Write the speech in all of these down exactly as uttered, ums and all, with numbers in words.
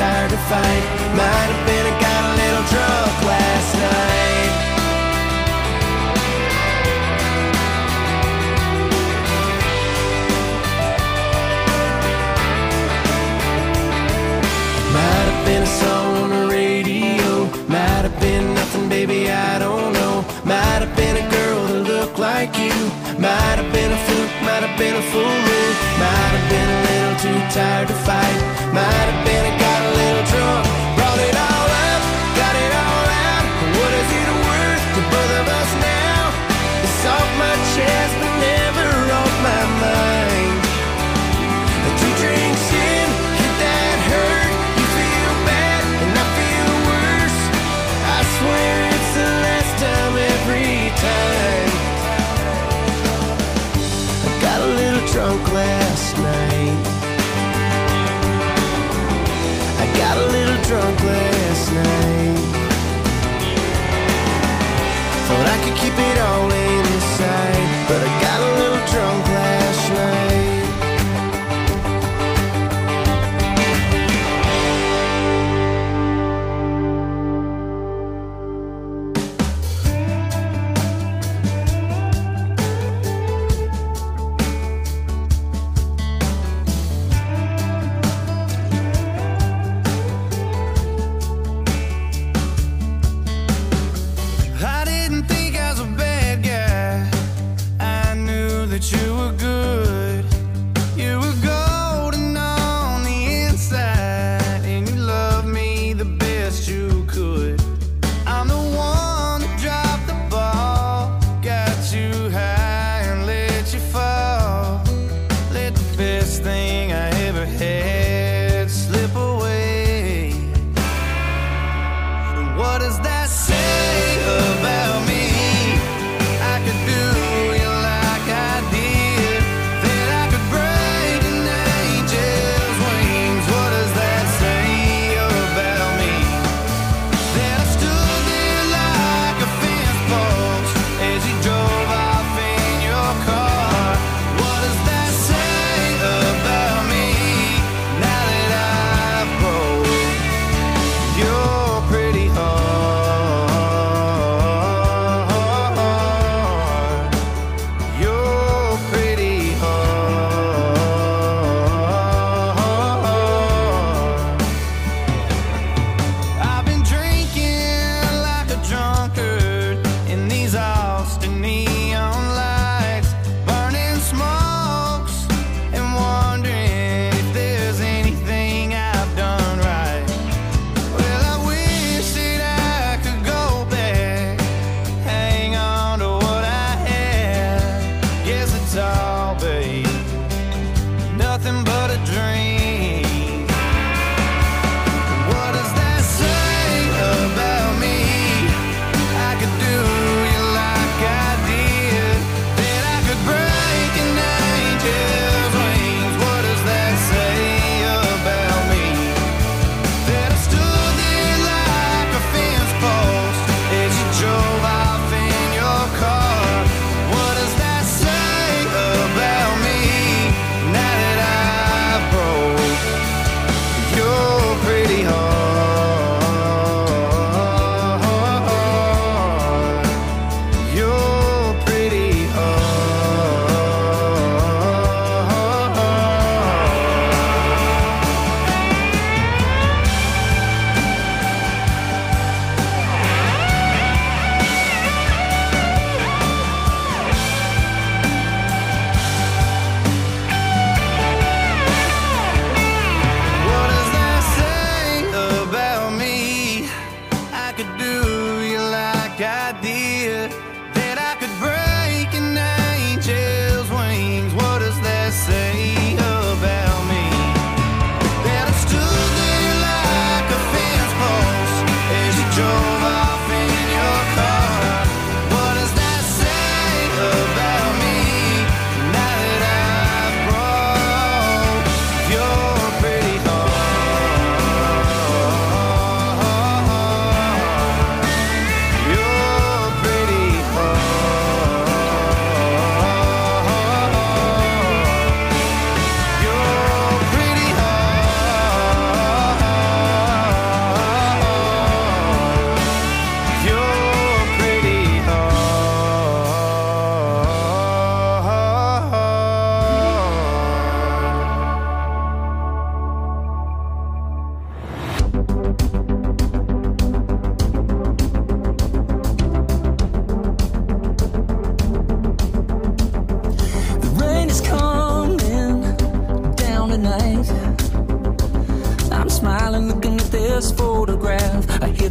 tired to fight. Might have been I got a little drunk last night. Might have been a song on the radio. Might have been nothing, baby, I don't know. Might have been a girl that looked like you. Might have been a fluke, might have been a full moon. Might have been a little too tired to fight. Might have been I got a little drunk. Brought it all up, got it all out. What is it worth to both of us now? It's off my chest but never off my mind. Two drinks in, hit that hurt. You feel bad and I feel worse. I swear it's the last time every time. I got a little drunk last night. I got a little drunk last night. Thought I could keep it all inside, but I got a little drunk last night. I didn't think I was a bad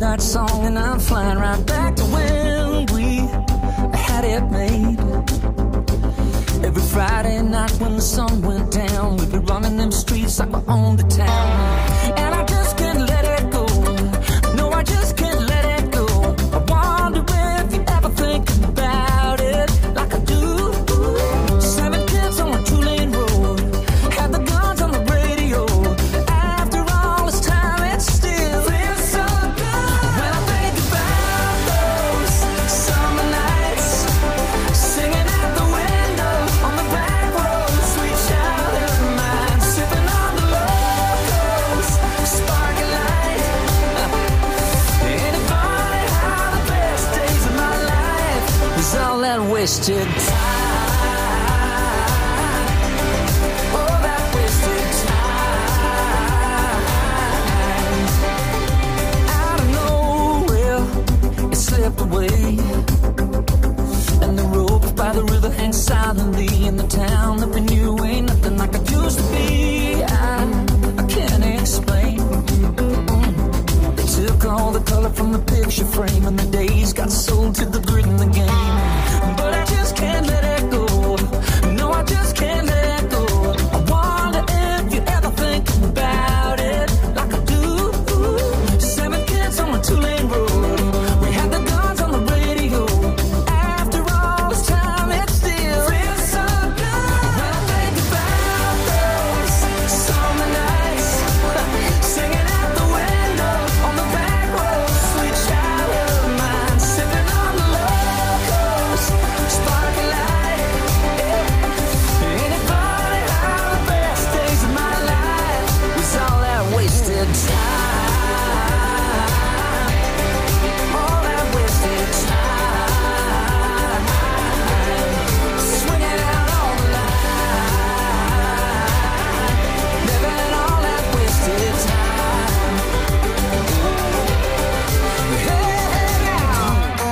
that song and I'm flying right back to when we had it made. Every Friday night when the sun went down, we'd be running them streets like we owned the town. And I just can't let it go. No, I just can't let it go. I wonder if you ever think about it like I do. Seven kids on a two-lane road, had the guns on the radio. After all this time, it still feels so good. When I think about those summer nights, singing out the window on the back road, sweet childhood of mine, sipping on the locals, sparking light. Ain't it funny how the best days of my life was all that wasted time? Oh, that wasted time. Out of nowhere, it slipped away, and the rope by the river hangs silently in the town that we knew ain't nothing like it used to be. I, I can't explain. Mm. They took all the color from the picture frame, and the days got sold to the grit in the game. But I just can't let it go. No, I just can't let it go. I wonder if you ever think about it like I do. Seven kids on a two-lane road, we had the guns on the radio. After all this time, it still feels so good. When I think about those summer nights, singing out the window on the back road, sweet childhood of mine, sipping on the locals, sparking light. Yeah. Ain't it funny how the best days of my life was all that wasted time? All that wasted time. Swinging out on the line, living all that wasted time. Hey, now.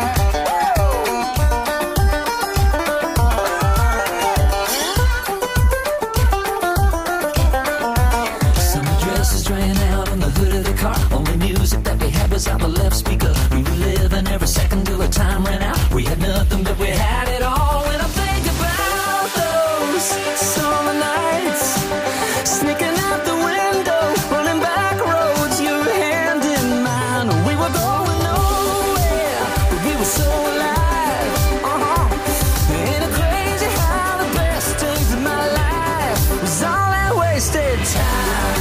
Summer dresses drying out on the hood of the car. Only music that we had was out the left speaker. We were living every second till the time ran out. We had nothing, but we had it all. When I think about those summer nights, sneaking out the window, running back roads, your hand in mine. We were going nowhere, but we were so alive. Uh-huh. Ain't it crazy how the best days of my life was all that wasted time?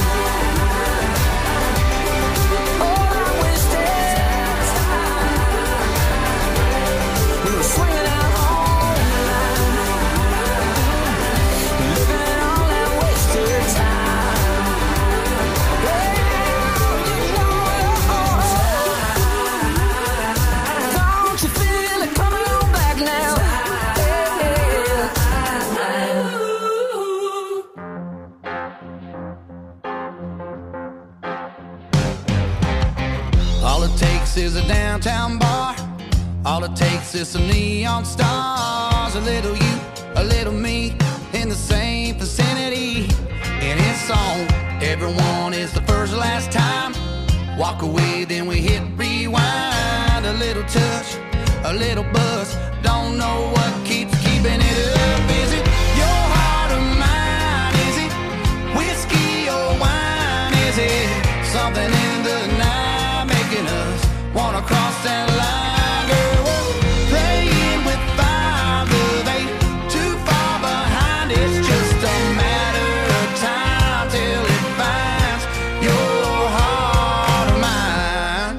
All that wasted time. We were swinging out on the line, living all that wasted time. Yeah, you know it. Don't you feel it coming on back now? All it takes is a downtown bar. All it takes is some neon stars. A little you, a little me, in the same vicinity. And it's on. Everyone is the first last time. Walk away, then we hit rewind. A little touch, a little buzz. Don't know what keeps keeping it up. Is it your heart or mine? Is it whiskey or wine? Is it something in the night making us wanna cross that line? Girl, we're playing with fire, love ain't too far behind. It's just a matter of time till it finds your heart or mine.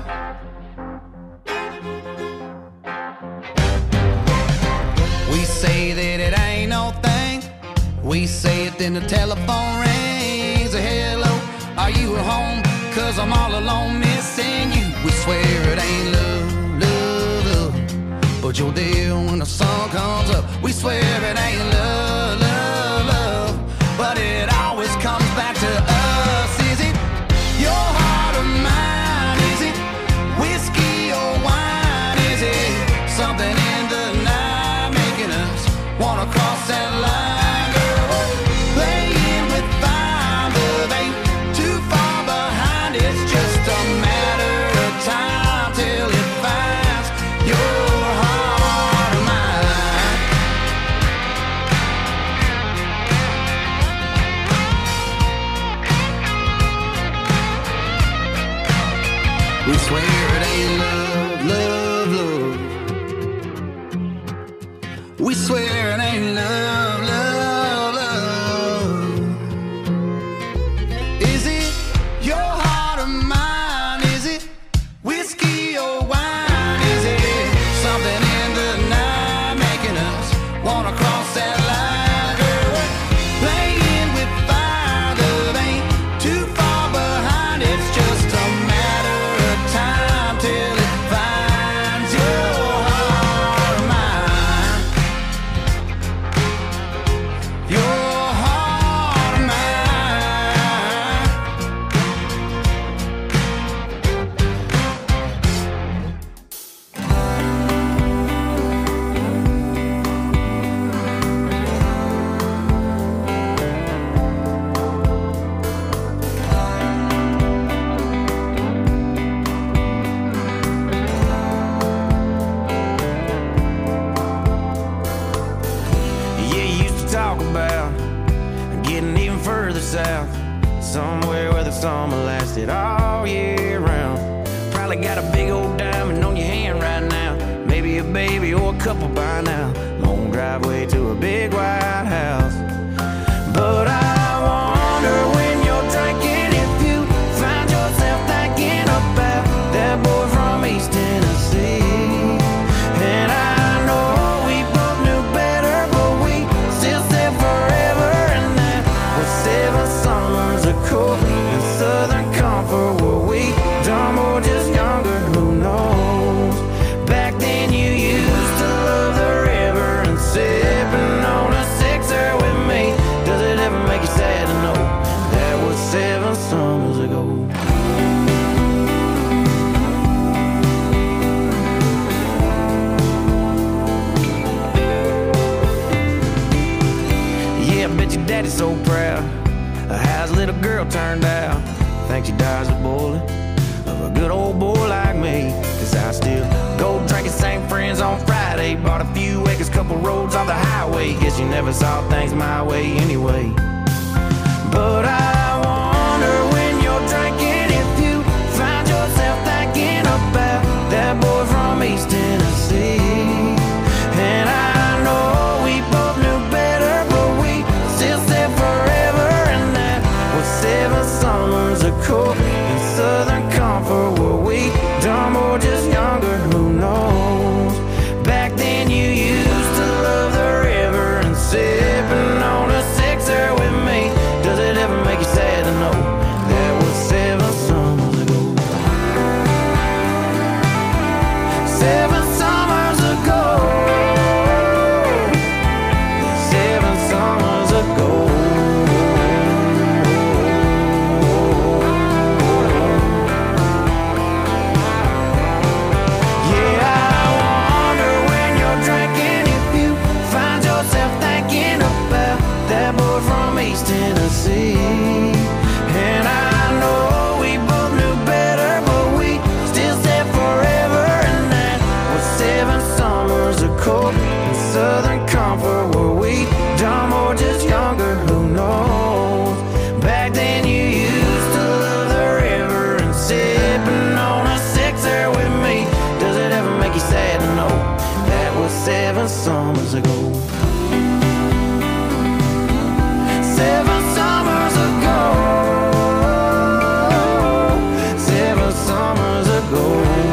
We say that it ain't no thing. We say it, then the telephone rings. A hello, are you at home? Cause I'm all alone missing you. We swear it ain't love, love, love, but you're there when the sun comes up. We swear it ain't love, love, love, but it always comes back to us. Is it your heart or mine? Is it whiskey or wine? Is it something in the night making us wanna cross that line? Girl, we're playing with fire, love ain't too far behind. It's just a matter swear it ain't love, love, love. We swear it ain't love, love, love. Is it your heart or mine? Is it whiskey or wine? Is it something in the night making us wanna cross that line? Girl, we're playing with fire, love ain't too far behind. It's just a matter of time till it finds your heart or mine. Your heart or mine. Yeah, you used to talk about getting even further south, somewhere where the summer lasted all year round. Probably got a big old diamond on your hand right now, maybe a baby or a couple by now. Long driveway to a big white house. But I wonder when you're drinking if you find yourself thinking about that boy from East Tennessee. And I know we both knew better, but we still said forever. And that was seven summers ago in Southern Comfort. Were we dumb or just younger? Who knows? Back then you used to love the river and sipping on a sixer with me. Does it ever make you sad to know that was seven summers ago? Yeah, I bet your daddy's so proud of how his little girl turned out. Think she dies a bullet of a good old boy like me. Cause I still go drinking, same friends on Friday. Bought a few acres, couple roads off the highway. Guess you never saw things my way anyway. But I wonder when you're drinking if you find yourself thinking about that boy from East Tennessee. And I know we both knew better, but we still said forever. And that was seven summers ago in Southern Comfort. Were we dumb or just younger? Who knows? Back then you used to love the river and sipping on a sixer with me. Does it ever make you sad to know that was seven summers ago? Seven summers ago. Seven summers ago. Yeah, I wonder when you're drinking if you find yourself thinking about that boy from East Tennessee. And I know we both knew better, but we still said forever. And that was seven summers ago in Southern Comfort. Were we dumb or just younger? Who knows? Back then you used to love the river and sipping on a sixer with me. Does it ever make you sad to know that was seven summers ago? Seven summers ago. Seven summers ago.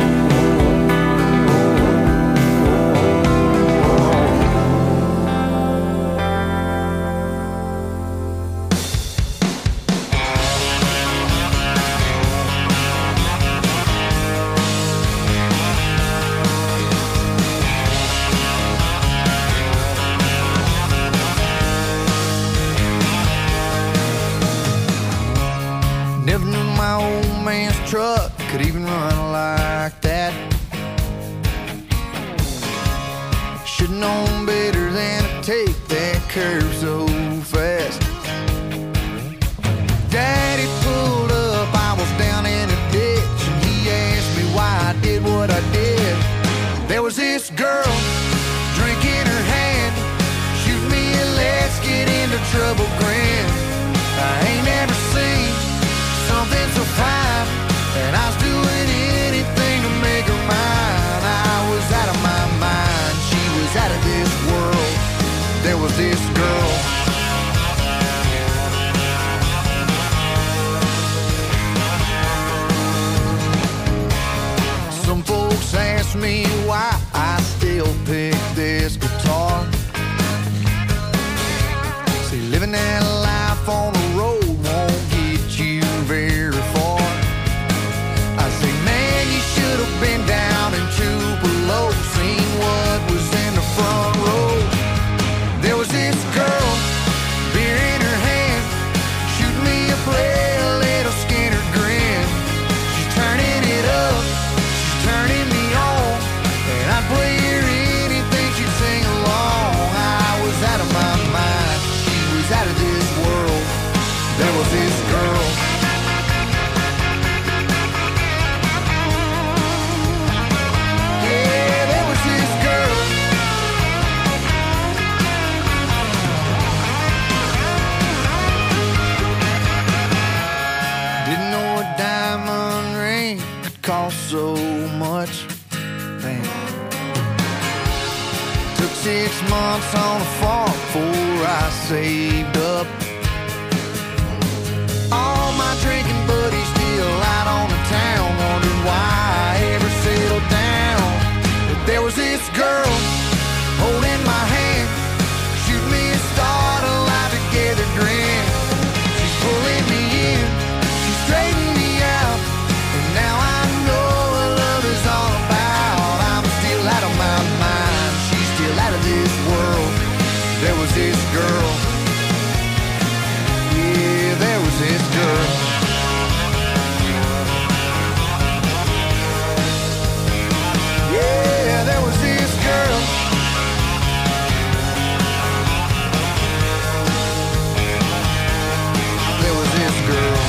Never knew my old man's truck could even run like that. Should've known better than to take that curve so fast. Daddy pulled up, I was down in a ditch, and he asked me why I did what I did. There was this girl, drink in her hand, shoot me a let's get into trouble grin. I ain't never seen something so fine, and I was doing anything me why I still pick this guitar. See, living that life on the road won't get you very far. I say, man, you should have been down in Tupelo, seen what was in the front row. There was this girl, beer in her hand, shooting me a play, a little Skinner grin. She's turning it up, she's turning me on, and I'd play her anything, she'd sing along. I was out of my mind, she was out of this world. There was this girl. Yeah, there was this girl. Didn't know a diamond ring could cost so much. Damn. Took six months on a farm before I saved up. All my drinking buddies still out on the town, wondering why I ever settled down. But there was this girl holding my hand, shooting me a start, a life together grin. She's pulling me in, she's straightening me out, and now I know what love is all about. I'm still out of my mind, she's still out of this world. There was this girl. Yeah, there was this girl. Yeah, there was this girl. There was this girl.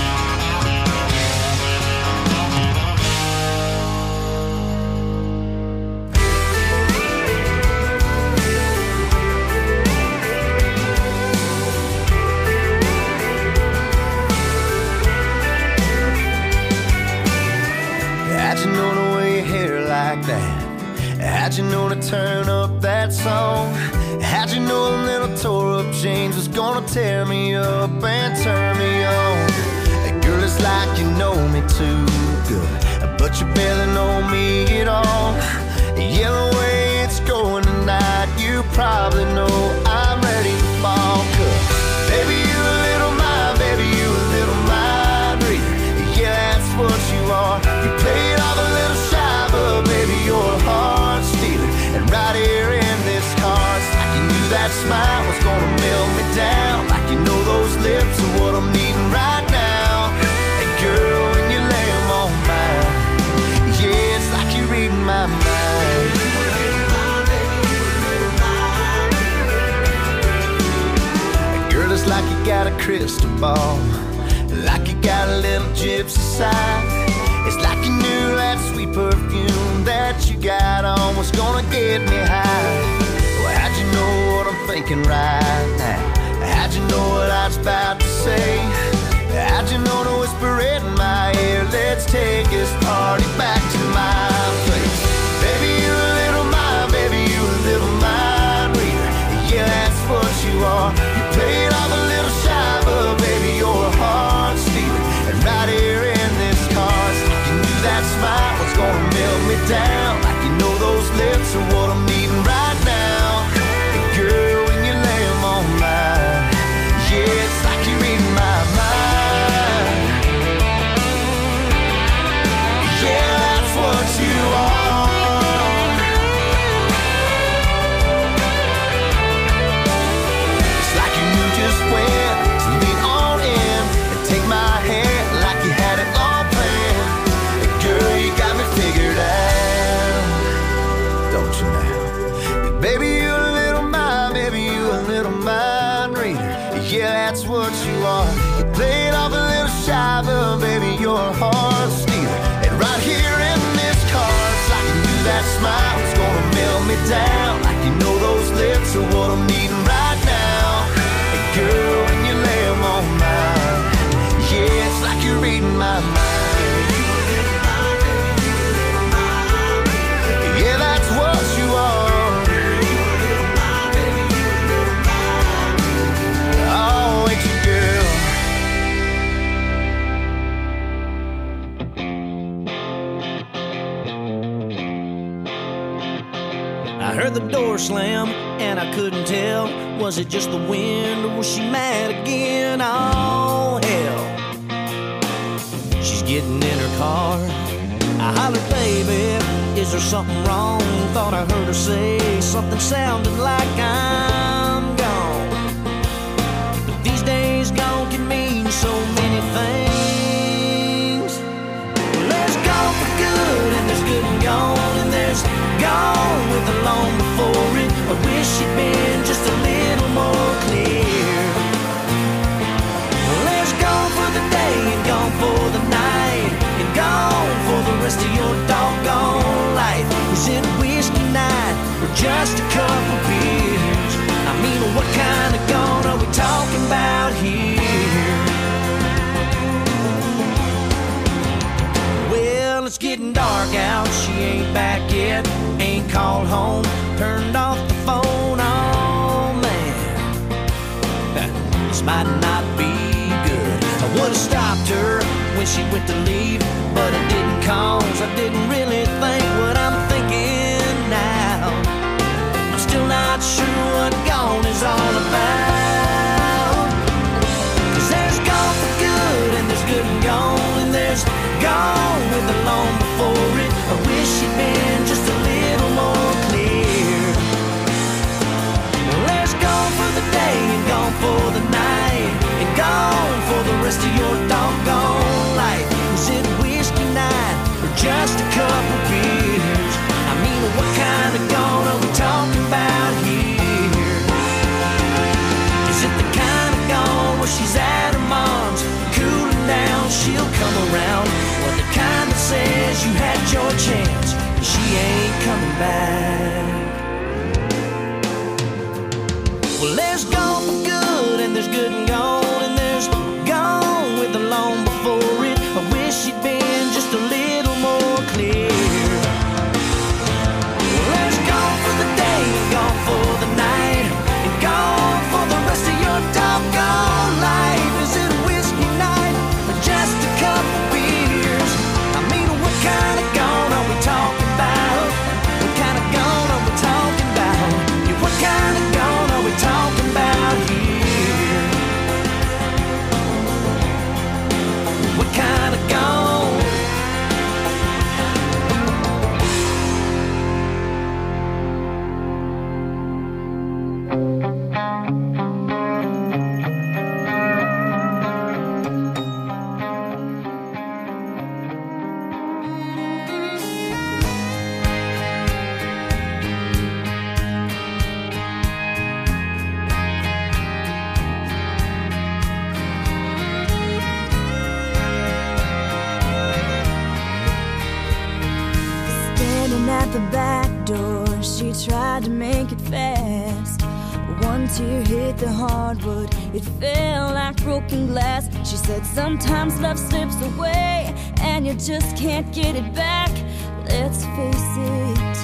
How'd you know to wear your hair like that? How'd you know to turn up that song? How'd you know a little tore up jeans was gonna tear me up and turn me on? Girl, it's like you know me too good, but you barely know me at all. Yeah, the way it's going tonight, you probably know I'm ready to fall. 'Cause baby, you a little mind, baby, you a little mind reader. Yeah, that's what you are. You play it off a little shy, but baby, you're a heart stealer. And right here in this car, it's like you knew that smile was gonna melt me down. Like you know those lips are what I'm needing right now. And girl, when you lay them on mine, yeah, it's like you're reading my mind. And girl, it's like you got a crystal ball, like you got a little gypsy side. It's like you knew that sweet perfume that you got on was gonna get me high. Well, how'd you know what I'm thinking right now? How'd you know what I was about to say? How'd you know to whisper it in my ear? Let's take this party back to my place. Baby, you a little mind, baby, you a little mind reader. Yeah, that's what you are. You play it off a little shy, but baby, you're a heart stealer. And right here in this car, it's like you knew that smile was gonna melt me down. Like you know those lips are what I'm needing right now. And girl, when you lay them on mine, yeah, it's like you're reading my mind. Yeah, that's what you are. It's like you knew just when to lean on in and take my hand like you had it all planned. And girl, you got me figured out, don't you now? heard the door slam, and I couldn't tell, was it just the wind or was she mad again? Oh, hell. She's getting in her car. I hollered, baby, is there something wrong? Thought I heard her say something sounding like I'm gone. But these days gone can mean so many things. Well, there's gone for good, and there's good and gone, and there's gone with the long before it. I wish it'd been just a little more clear. Well, there's gone for the day and gone for the night, and gone for the rest of your doggone life. Is it whiskey night or just a couple beers? I mean, what kind of gone are we talking about here? Well, it's getting dark out, she ain't back yet, ain't called home, turned off the phone. Oh man, this might not be good. I would've stopped her when she went to leave, but I didn't, cause I didn't really think what I'm thinking now. I'm still not sure what gone is all about. Cause there's gone for good, and there's good and gone, and there's gone with the long before it. I wish you'd been just a little more clear. Well, there's gone for the day and gone for the night, and gone for the rest of your doggone life. Is it whiskey night or just a couple beers? I mean, what kind of gone are we talking about here? Is it the kind of gone where she's at her mom's, cooling down, she'll come around? Or the kind that says you had your chance, she ain't coming back? Well, there's gone for good, and there's good and gone, and there's gone with the long before it. I wish she'd been just a little more clear. Well, there's gone for the day and gone for the night, and gone for the rest of your doggone life. Is it whiskey night or just a couple beers? I mean, what kind of gone are we talking about? What kind of gone are we talking about? Yeah, what kind of gone are we talking about here? What kind of gone? Standing at the back door, she tried to make it fast. One tear hit the hardwood, it fell like broken glass. She said sometimes love slips away and you just can't get it back. Let's face it.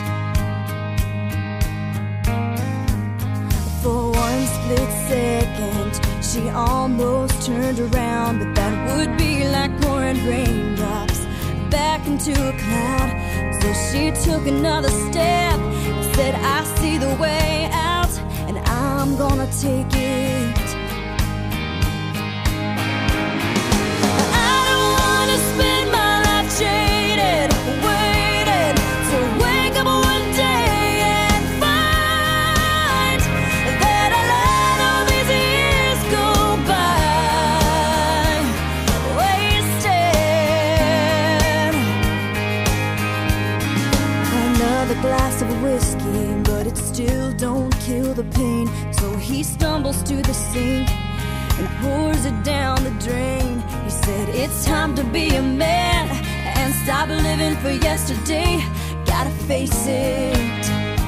For one split second, she almost turned around, but that would be like pouring raindrops back into a cloud. So she took another step and said, I see the way out, and I'm gonna take it. I don't wanna spend my life jaded, waiting to wake up one day and find that I let all these years go by wasted. Another glass of whiskey, but it still don't kill the pain. So he stumbles to the sink and pours it down the drain. He said, it's time to be a man and stop living for yesterday. Gotta face it.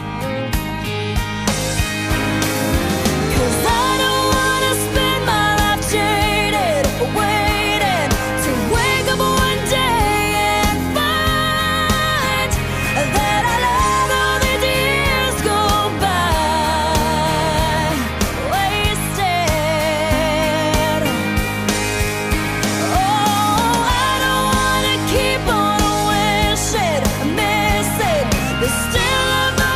'Cause I don't wanna spend my life jaded, waiting to wake up one day and find that I let all these years go by wasted. Oh, I don't wanna keep on wishing, missing the still of the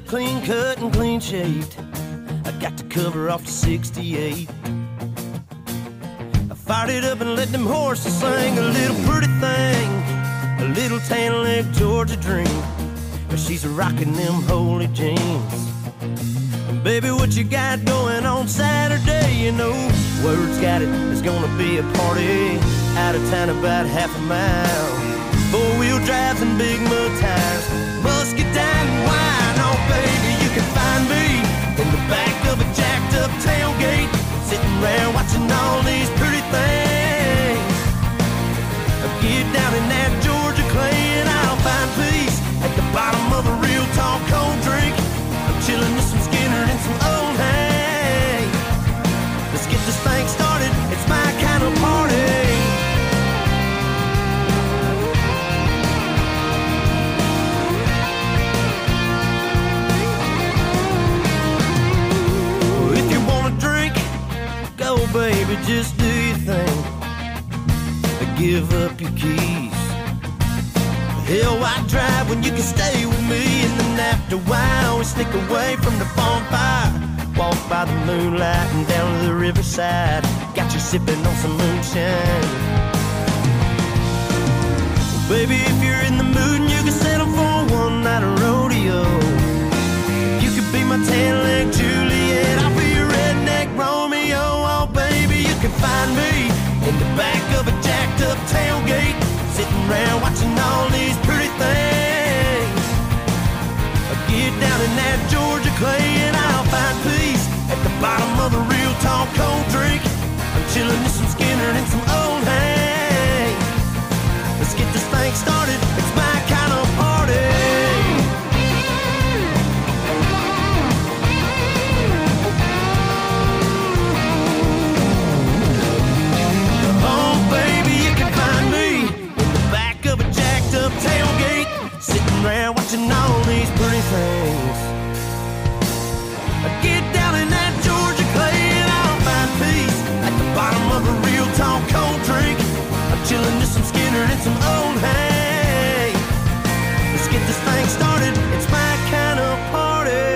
clean cut and clean shaved. I got the cover off the sixty-eight. I fired it up and let them horses sing. A little pretty thing, a little tan leg Georgia dream. But she's rocking them holy jeans. Baby, what you got going on Saturday? You know, word's got it, there's gonna be a party out of town about half a mile. Four-wheel drives and big mud tires, musket down and wine. Oh, baby, you can find me in the back of a jacked-up tailgate, sitting around watching all these pretty things. Get down in that Georgia clay and I'll find peace at the bottom of a real tall cold drink. I'm chilling with some Skinner and some old hay. Let's get this thing started, it's my kind of party. Well, if you wanna drink, go baby, just do your thing. Give up your keys. Hell, why drive when you can stay with me? And then after a while, we sneak away from the bonfire. Walk by the moonlight and down to the riverside. Got you sipping on some moonshine. Baby, if you're in the mood and you can settle for one night of rodeo, you could be my tan-leg Juliet, I'll be your redneck Romeo. Oh, baby, you can find me in the back of a jacked-up tailgate, sitting around watching all these pretty things. I'll get down in that Georgia clay and I'll find peace at the bottom of a real tall cold drink. I'm chilling with some Skinner and some old hay. Let's get this thing started, it's my kind of party. Tailgate, sitting around watching all these pretty things. I get down in that Georgia clay and I'll find peace at the bottom of a real tall cold drink. I'm chilling with some Skinner and some old hay. Let's get this thing started, it's my kind of party.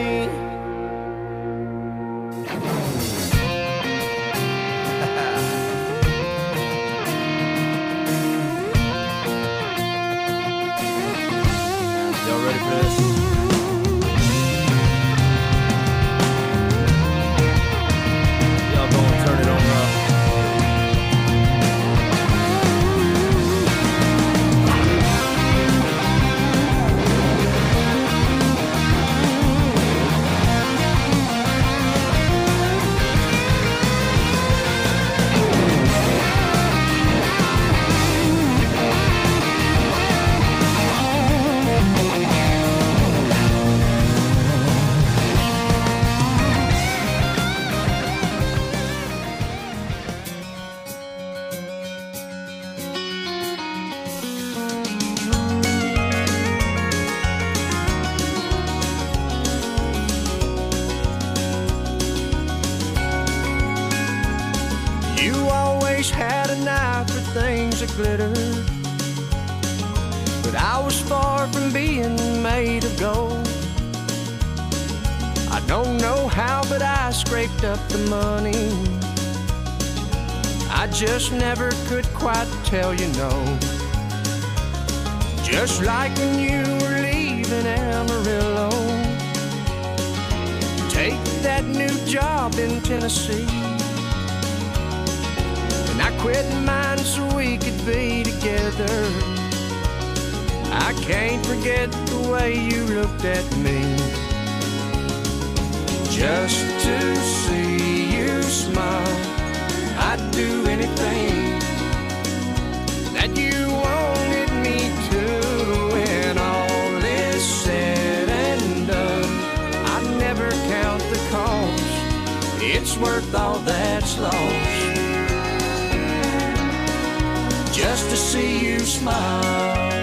Had an eye for things that glitter, but I was far from being made of gold. I don't know how, but I scraped up the money. I just never could quite tell you no. Just like when you were leaving Amarillo, take that new job in Tennessee. I quit mine so we could be together. I can't forget the way you looked at me. Just to see you smile, I'd do anything that you wanted me to. When all is said and done, I'd never count the cost. It's worth all that's lost just to see you smile.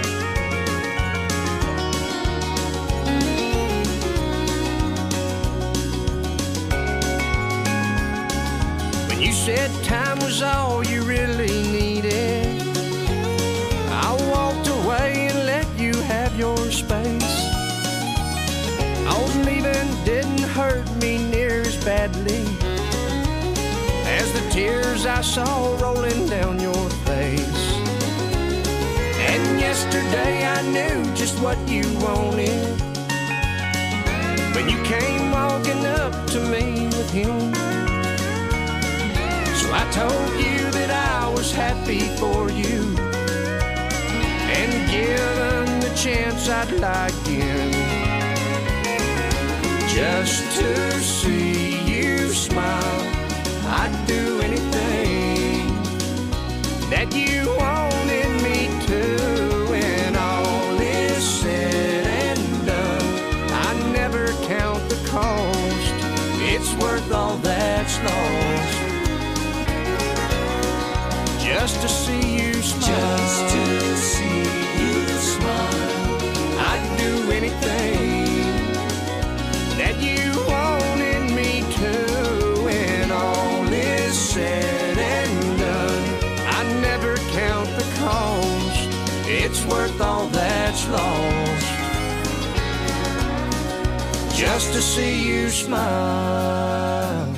When you said time was all you really needed, I walked away and let you have your space. I tears I saw rolling down your face. And yesterday I knew just what you wanted when you came walking up to me with him. So I told you that I was happy for you, and given the chance I'd like in, just to see you smile. I'd do anything that you wanted me to. When all is said and done, I never count the cost. It's worth all that's lost, just to see you smile. Just to see you smile. I'd do anything that you wanted me to. When all is said and done, I never count the cost. It's worth all that's lost, just to see you smile.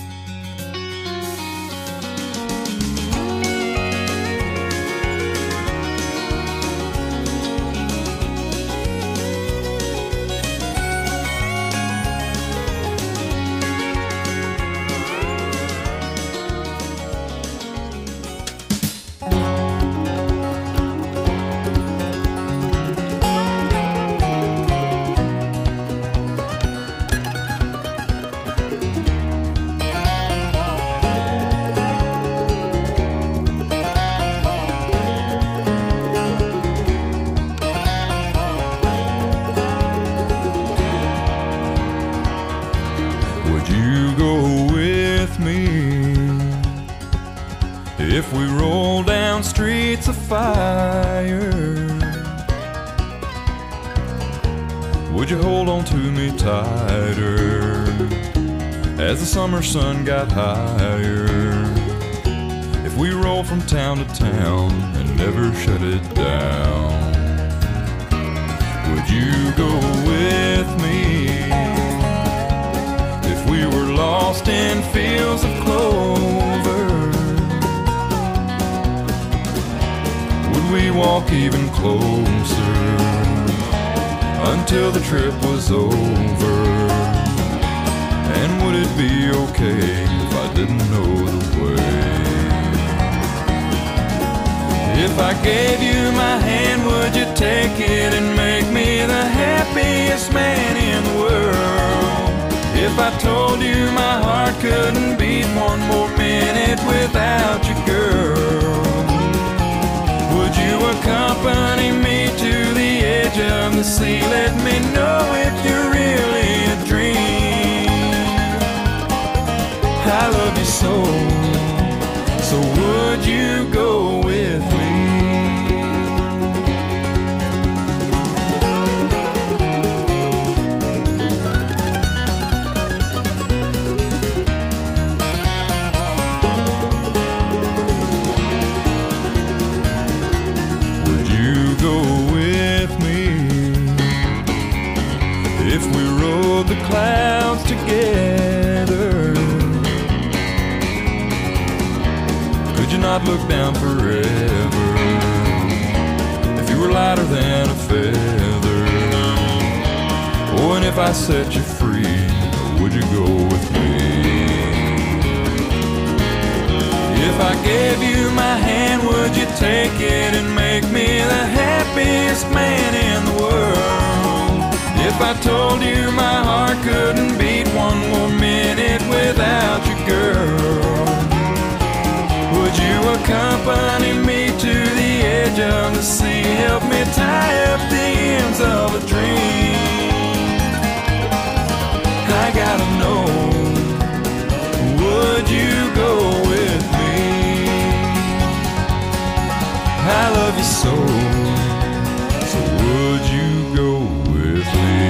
If we roll down streets of fire, would you hold on to me tighter as the summer sun got higher? If we roll from town to town and never shut it down, would you go with me? If we were lost in fields of clover, we walk even closer until the trip was over? And would it be okay if I didn't know the way? If I gave you my hand, would you take it and make me the happiest man in the world? If I told you my heart couldn't beat one more minute without you, girl, would you accompany me to the edge of the sea? Let me know if you're really a dream. I love you so, so would you go with me? If we rode the clouds together, could you not look down forever? If you were lighter than a feather, oh, and if I set you free, would you go with me? If I gave you my hand, would you take it and make me the happiest man in the world? If I told you my heart couldn't beat one more minute without you, girl, would you accompany me to the edge of the sea? Help me tie up the ends of a dream. I gotta know, would you go with me? I love you so, so would you go with me?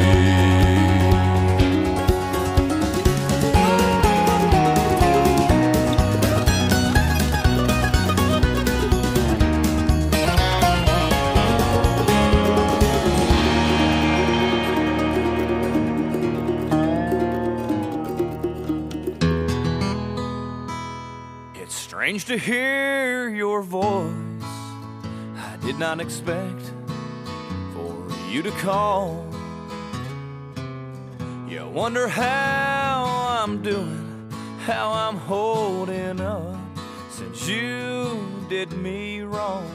Strange to hear your voice. I did not expect for you to call. You wonder how I'm doing, how I'm holding up since you did me wrong.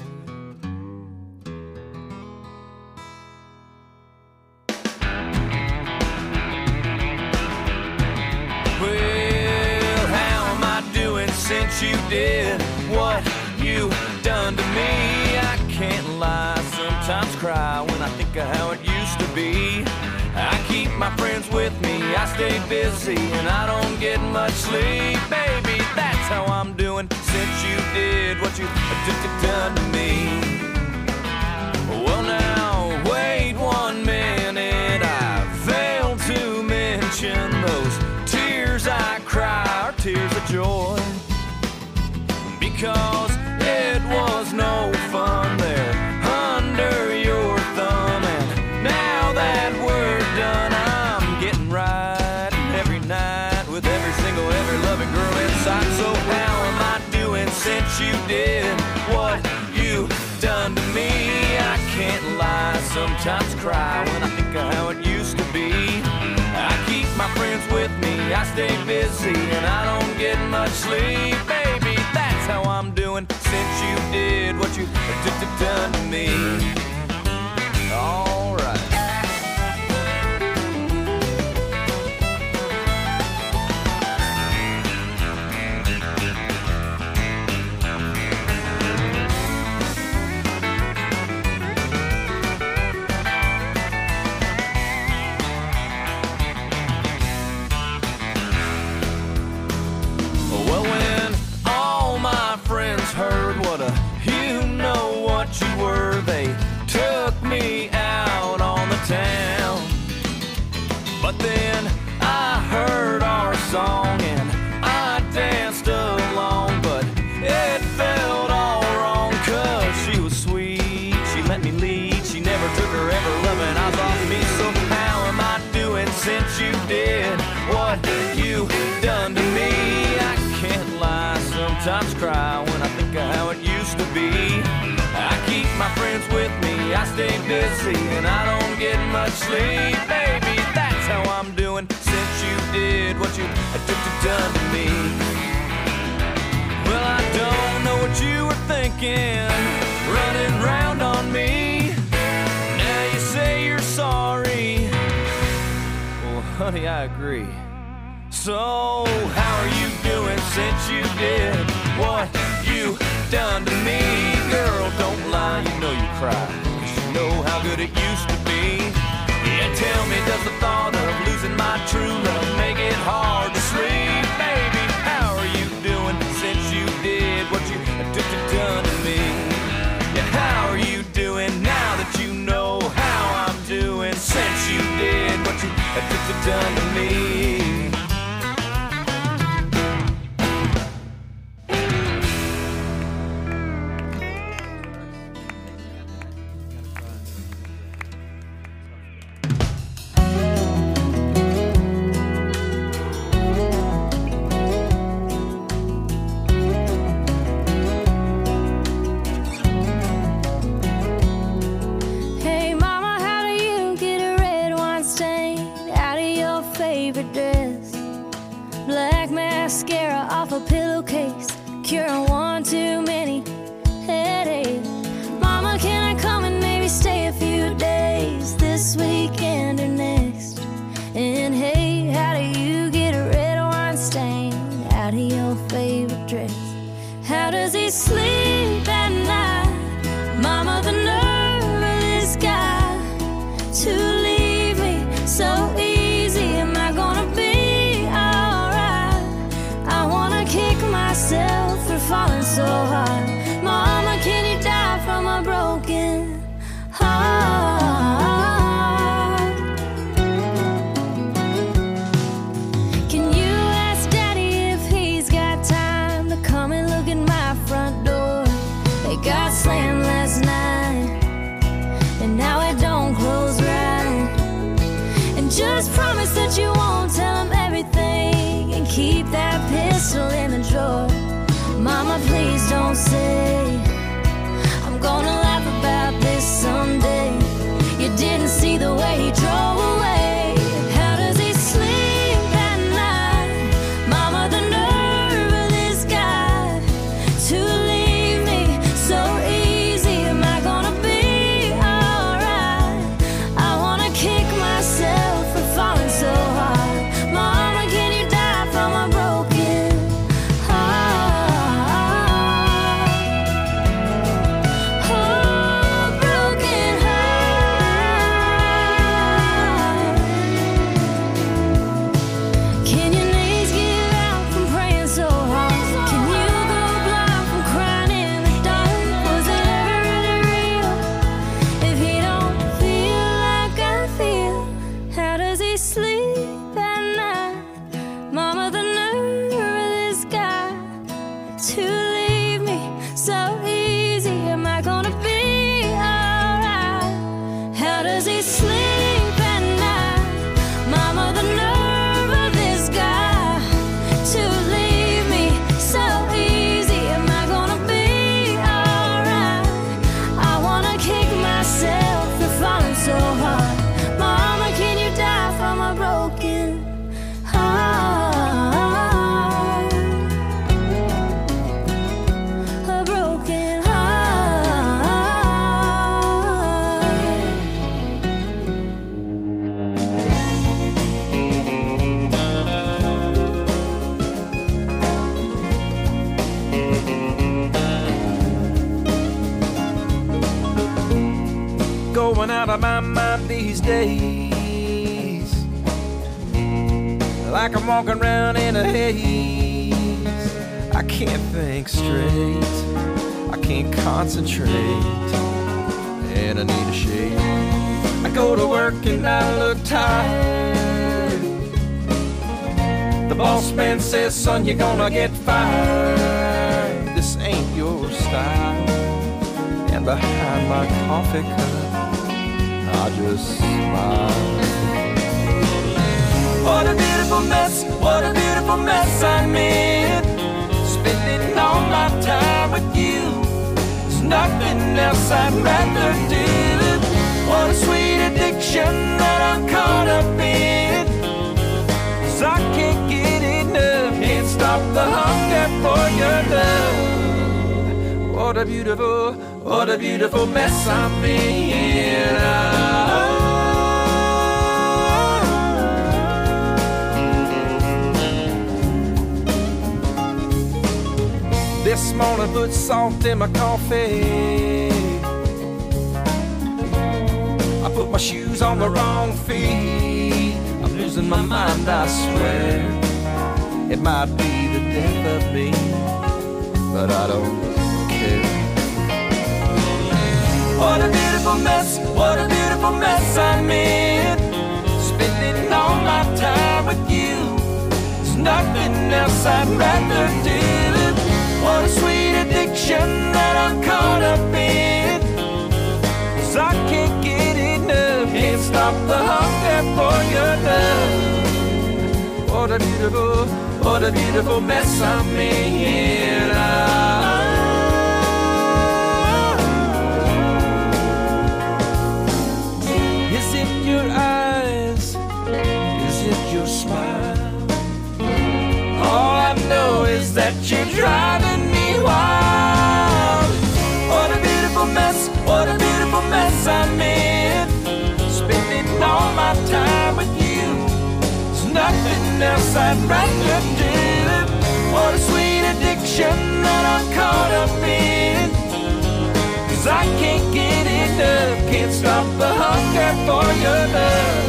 Well, how am I doing since you did what you done to me? I can't lie, sometimes cry when I think of how it used to be. I keep my friends with me, I stay busy, and I don't get much sleep. Baby, that's how I'm doing since you did what you done to me. Well now, wait one minute, I failed to mention those tears I cry are tears of joy, because it was no fun there under your thumb. And now that we're done, I'm getting right every night with every single, every loving girl inside. So how am I doing since you did what you done to me? I can't lie, sometimes cry when I think of how it used to be. I keep my friends with me, I stay busy, and I don't get much sleep. Baby, that's how I'm doing since you did what you done to me. All right. Well, when all my friends heard what a you know what you were, they took me out on the town. But then I heard our song and I danced along, but it felt all wrong, cause she was sweet, she let me lead, she never took her ever loving eyes off me. So how am I doing since you did what you done to me? I can't lie, sometimes cry when I think of how it used to be. I keep my friends with me, I stay busy, and I don't get much sleep. Baby, that's how I'm doing since you did what you done to me. Well, I don't know what you were thinking, running round on me. Now you say you're sorry. Well, honey, I agree. So how are you doing since you did what you done to me? Girl, don't lie, you know you cry, cause you know how good it used to be. Yeah, tell me, does the thought of losing my true love make it hard to sleep? Baby, how are you doing since you did what you done to me? Yeah, how are you doing now that you know how I'm doing since you did what you done to me? A pillowcase, curing one too many headaches. Mama, can I come and maybe stay a few days this weekend or next? And hey, how do you get a red wine stain out of your favorite dress? How does he sleep at night? Mama, the nerve of this guy to leave me so easy. Am I gonna be alright? I wanna kick myself for falling so hard. Mama, can you die from a broken heart? Can you ask Daddy if he's got time to come and look at my front door? They got slammed last night, and now it don't close right. And just promise that you won't tell him everything, and keep that pistol in the drawer. My gonna say, I'm gonna laugh about this someday. You didn't see the way he drove away. How does he sleep at night? Mama, the nerve of this guy to leave me so easy. Am I gonna be alright? I wanna kick myself for falling so hard. Mama, can you die from a broken heart? Oh, broken heart. Can your knees give out from praying so hard? Can you go blind from crying in the dark? Was it ever really real if he don't feel like I feel? How does he sleep at night? Mama, the nerve of this guy to leave me so easy. Am I gonna be alright? How does he sleep at night? Mama, the nerve of this guy to leave me so easy. Am I gonna be alright? I wanna kick myself for falling so hard. Mama, can you die from a broken heart? A broken heart. Going out of my mind these days, like I'm walking around in a haze. I can't think straight, I can't concentrate, and I need a shave. I go to work and I look tired. The boss man says, son, you're gonna get fired. This ain't your style. And behind my coffee cup, I just smile. What a beautiful mess, what a beautiful mess I made. Spending all my time with you, there's nothing else I'd rather do. What a sweet addiction that I'm caught up in, 'cause I can't get enough, can't stop the hunger for your love. What a beautiful, what a beautiful mess I'm in. This morning put salt in my coffee. I put my shoes on the wrong feet. I'm losing my mind, I swear. It might be the death of me, but I don't care. What a beautiful mess, what a beautiful mess I'm in. Spending all my time with you, there's nothing else I'd rather do. What a sweet addiction that I'm caught up in, 'cause I can't get enough, can't stop the hunger for your love. What a beautiful, what a beautiful mess I'm in. Is it your eyes? Is it your smile? All I know is that you're driving me wild. What a beautiful mess, what a beautiful mess I'm in. Spending all my time with you, there's nothing else I'd rather do. What a sweet addiction that I'm caught up in, 'cause I can't get enough, can't stop the hunger for your love.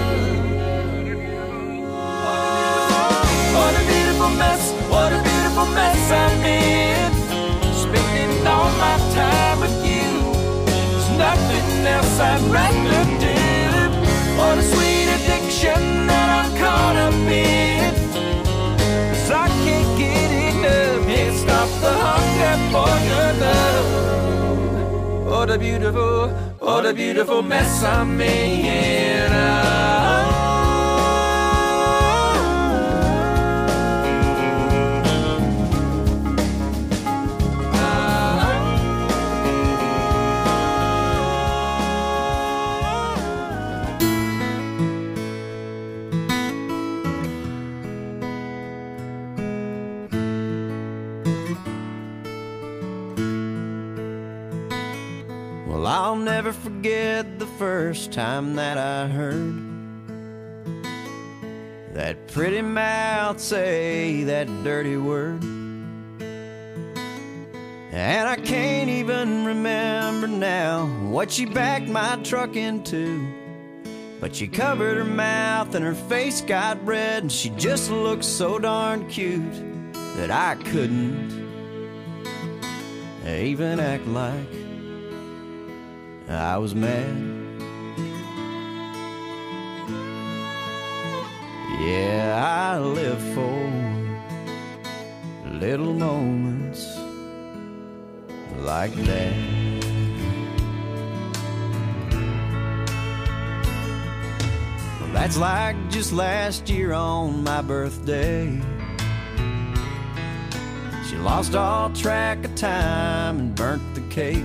What a beautiful mess, what a beautiful mess I'm in. Spending all my time with you, there's nothing else I'd rather do. What a sweet addiction that I'm caught up in, 'cause I can't get enough, can't stop the hunger for your love. What a beautiful, what a beautiful mess I'm in. Ah. Well, I'll never forget the first time that I heard that pretty mouth say that dirty word. And I can't even remember now what she backed my truck into, but she covered her mouth and her face got red, and she just looked so darn cute that I couldn't even act like I was mad. Yeah, I live for little moments like that. Well, that's like just last year on my birthday. She lost all track of time and burnt the cake,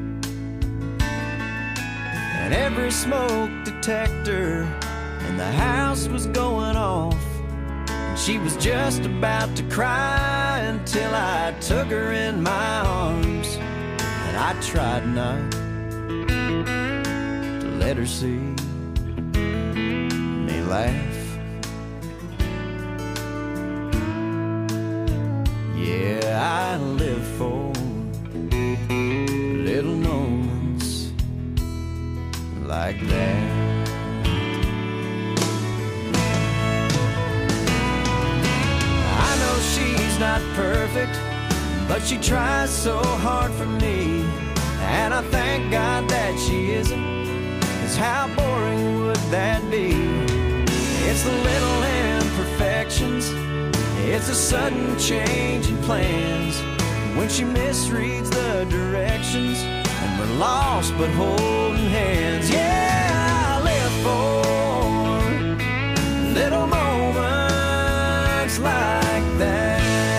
and every smoke detector in the house was going off. And she was just about to cry until I took her in my arms, and I tried not to let her see me laugh. Yeah, I live for little moments like that. I know she's not perfect, but she tries so hard for me, and I thank God that she isn't, 'cause how boring would that be? It's the little imperfections, it's a sudden change in plans, when she misreads the directions and we're lost but holding hands. Yeah, I live for little moments like that.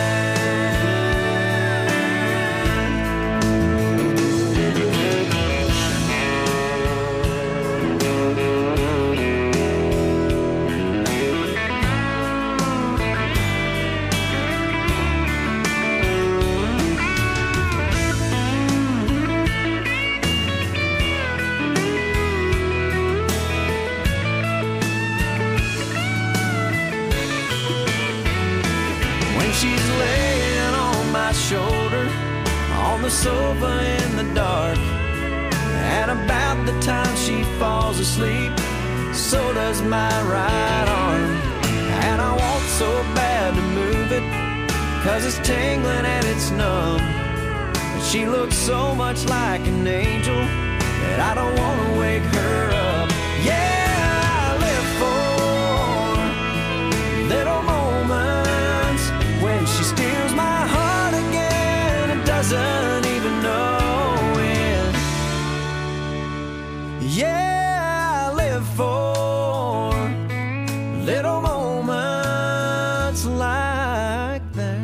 She's laying on my shoulder on the sofa in the dark, and about the time she falls asleep, so does my right arm. And I want so bad to move it, 'cause it's tingling and it's numb, but she looks so much like an angel that I don't want to wake her up. Yeah, I live for little moments when she steals my heart again and doesn't even know it. Yeah, I live for little moments like that.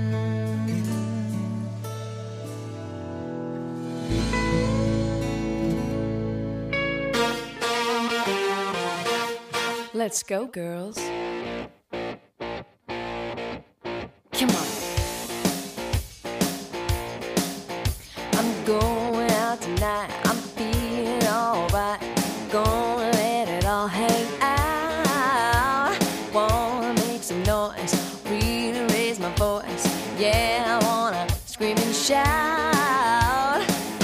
Let's go, girls. Come on. I'm going out tonight, I'm feeling alright, gonna let it all hang out. Wanna make some noise, really raise my voice, yeah, I wanna scream and shout.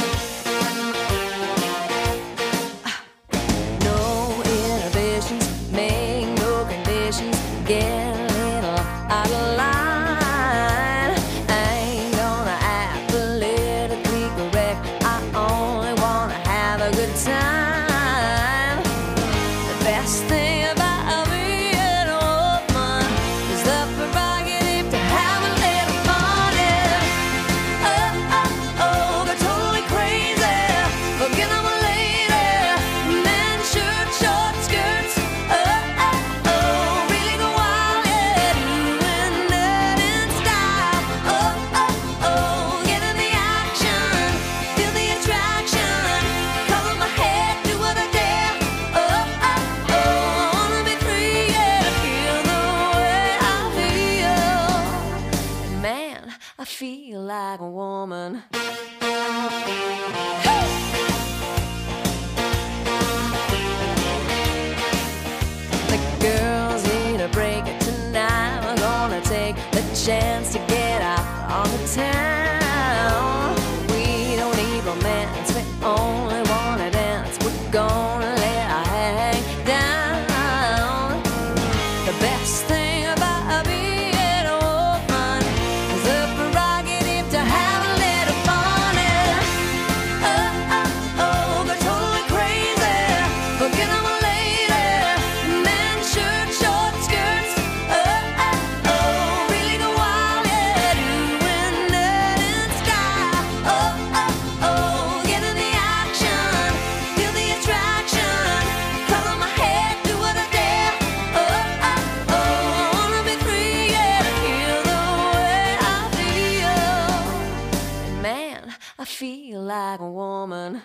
No inhibitions, make no conditions, get a little out of line. I ain't gonna act politically correct, I only wanna have a good time. The best thing about being a woman is the prerogative to have a little fun. Yeah. Oh, oh, oh, they're totally crazy, forget I'm a lady, men shirt, short skirts. Oh, oh, oh, really go wild, yeah, doing that in style. Oh, oh, oh, get in the action, feel the attraction, cover my head, do what I dare. Oh, oh, oh, I wanna be free, yeah, feel the way I feel. And man, I feel like a woman. Hey! chance to get out on the town. We don't need romance, we only want to dance. We're gonna let our hang down. The best thing about being a woman is the prerogative to have a little fun. And oh, oh, oh, they're totally crazy. Forget I'm a lady. Men, shirt, short skirts. Oh, oh, oh, really go wild, yeah. Doing that in style. Oh, oh, oh, get in the action. Feel the attraction. Color my head, do what I dare. Oh, oh, oh, I wanna be free, yeah. To feel the way I feel. Man, I feel like a woman.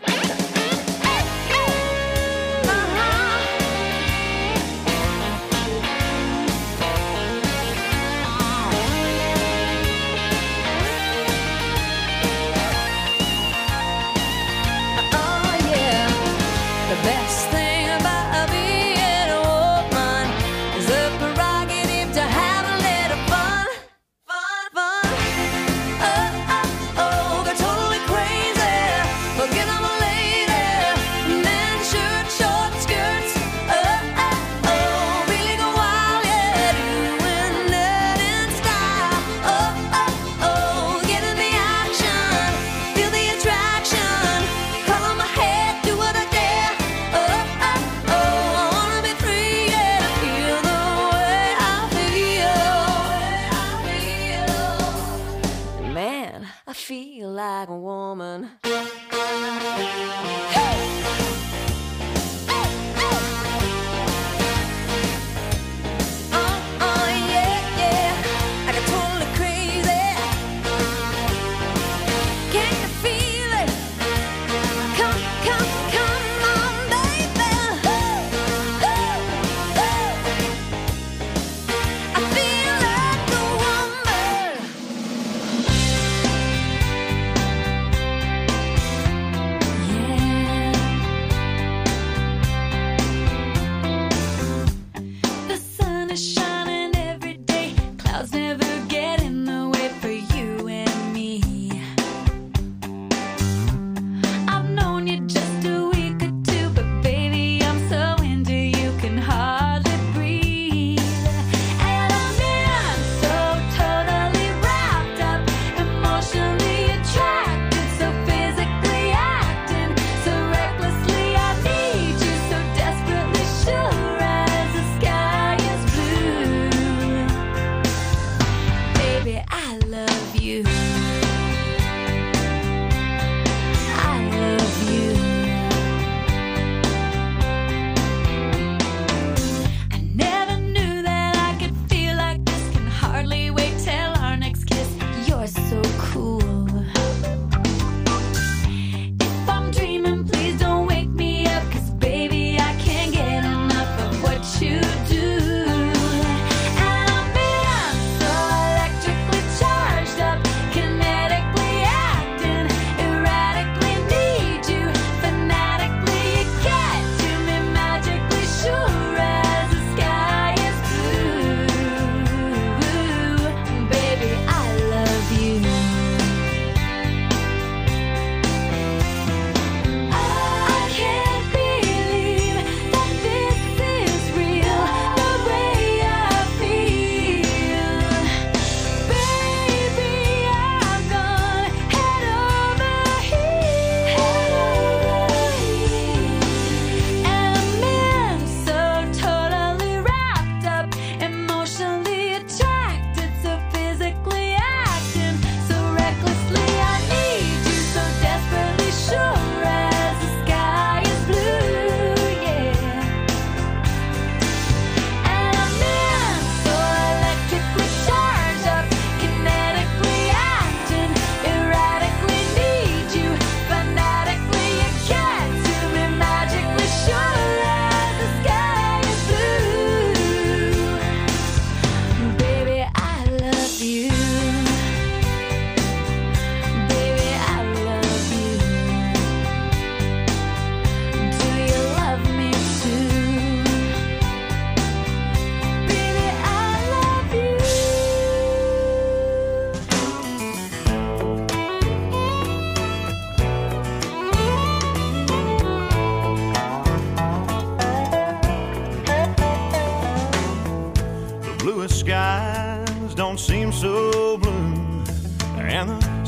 Oh yeah, the best thing about being a woman is the prerogative to have a little fun, fun, fun. Oh, oh, oh, they're totally crazy. Forget I'm a lady. Men, shirt, short skirts. Oh, oh, oh, really go wild, yeah. Doing that in style. Oh, oh, oh, get in the action. Feel the attraction. Color my head, do what I dare. Oh, oh, oh, I wanna be free, yeah. To feel the way I feel. Man, I feel like a woman. Oh, oh, yeah, yeah. I got totally crazy. Can you feel it? Come, come, come on, baby. Ooh, ooh, ooh. I feel like a woman.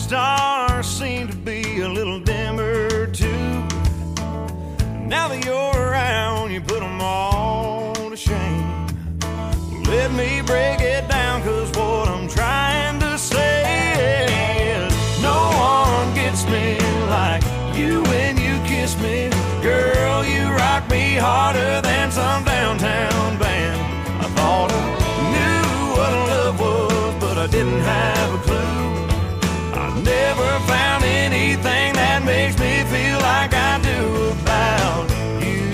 stars seem to be a little dimmer too. Now that you're around, you put them all to shame. Let me break it down, cause what I'm trying to say is no one gets me like you when you kiss me. Girl, you rock me harder than some downtown band. I thought I knew what love was, but I didn't have a clue. I never found anything that makes me feel like I do about you.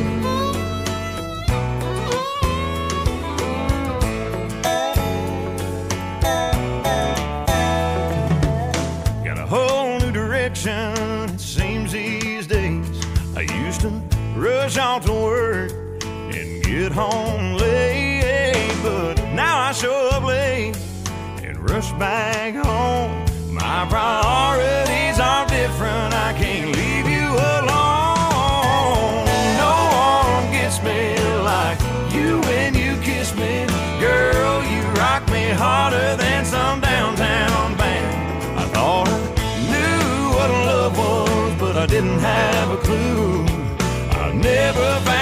Got a whole new direction, it seems these days. I used to rush off to work and get home late, but now I show up late and rush back home. My priorities are different, I can't leave you alone. No one gets me like you when you kiss me. Girl, you rock me harder than some downtown band. I thought I knew what love was, but I didn't have a clue. I never found